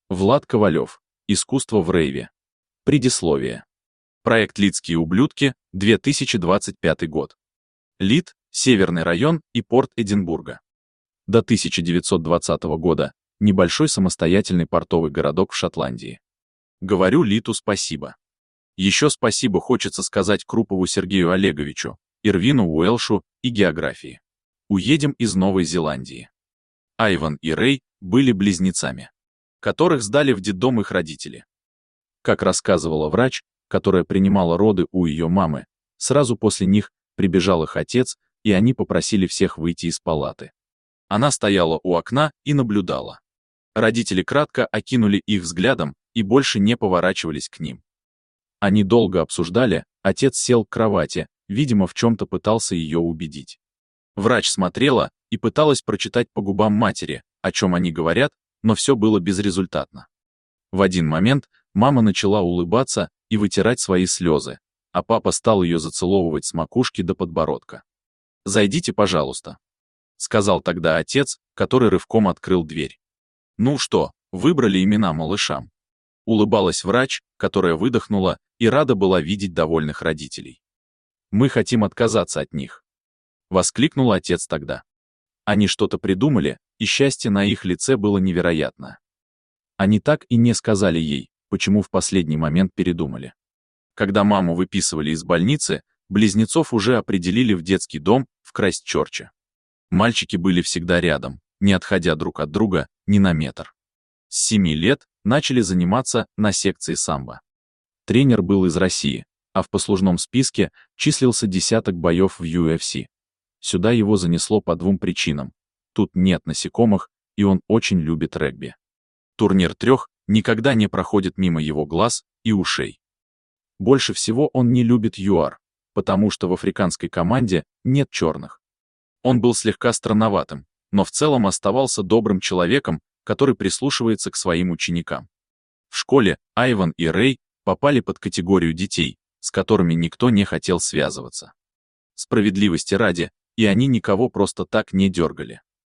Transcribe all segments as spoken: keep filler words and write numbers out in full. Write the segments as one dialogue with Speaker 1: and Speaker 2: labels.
Speaker 1: Влад Ковалев. Искусство в рейве. Предисловие. Проект «Лидские ублюдки», две тысячи двадцать пятый год. Лид, Северный район и порт Эдинбурга. До тысяча девятьсот двадцатого года небольшой самостоятельный портовый городок в Шотландии. Говорю Литу спасибо. Еще спасибо хочется сказать Крупову Сергею Олеговичу, Ирвину Уэлшу и географии. Уедем из Новой Зеландии. Айван и Рэй были близнецами, которых сдали в детдом их родители. Как рассказывала врач, которая принимала роды у ее мамы, сразу после них прибежал их отец, и они попросили всех выйти из палаты. Она стояла у окна и наблюдала. Родители кратко окинули их взглядом и больше не поворачивались к ним. Они долго обсуждали, отец сел к кровати, видимо, в чем-то пытался ее убедить. Врач смотрела и пыталась прочитать по губам матери, о чем они говорят, но все было безрезультатно. В один момент мама начала улыбаться и вытирать свои слезы, а папа стал ее зацеловывать с макушки до подбородка. «Зайдите, пожалуйста», — сказал тогда отец, который рывком открыл дверь. «Ну что, выбрали имена малышам?» Улыбалась врач, которая выдохнула и рада была видеть довольных родителей. «Мы хотим отказаться от них», — воскликнул отец тогда. Они что-то придумали, и счастье на их лице было невероятно. Они так и не сказали ей, почему в последний момент передумали. Когда маму выписывали из больницы, близнецов уже определили в детский дом в Крайстчерче. Мальчики были всегда рядом, не отходя друг от друга ни на метр. С семи лет начали заниматься на секции самбо. Тренер был из России, а в послужном списке числился десяток боев в ю эф си. Сюда его занесло по двум причинам. Тут нет насекомых, и он очень любит регби. Турнир трех никогда не проходит мимо его глаз и ушей. Больше всего он не любит ЮАР, потому что в африканской команде нет черных. Он был слегка странноватым, но в целом оставался добрым человеком, который прислушивается к своим ученикам. В школе Айван и Рэй попали под категорию детей, с которыми никто не хотел связываться. Справедливости ради, и они никого просто так не дергали.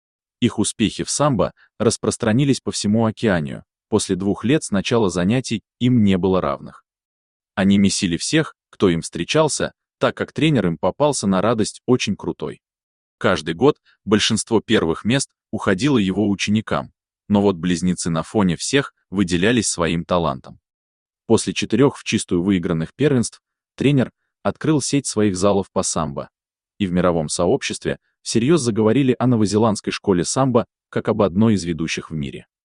Speaker 1: Их успехи в самбо распространились по всему Океанию, после двух лет с начала занятий им не было равных. Они месили всех, кто им встречался, так как тренер им попался на радость очень крутой. Каждый год большинство первых мест уходило его ученикам, но вот близнецы на фоне всех выделялись своим талантом. После четырех в чистую выигранных первенств тренер открыл сеть своих залов по самбо, и в мировом сообществе всерьез заговорили о новозеландской школе самбо как об одной из ведущих в мире.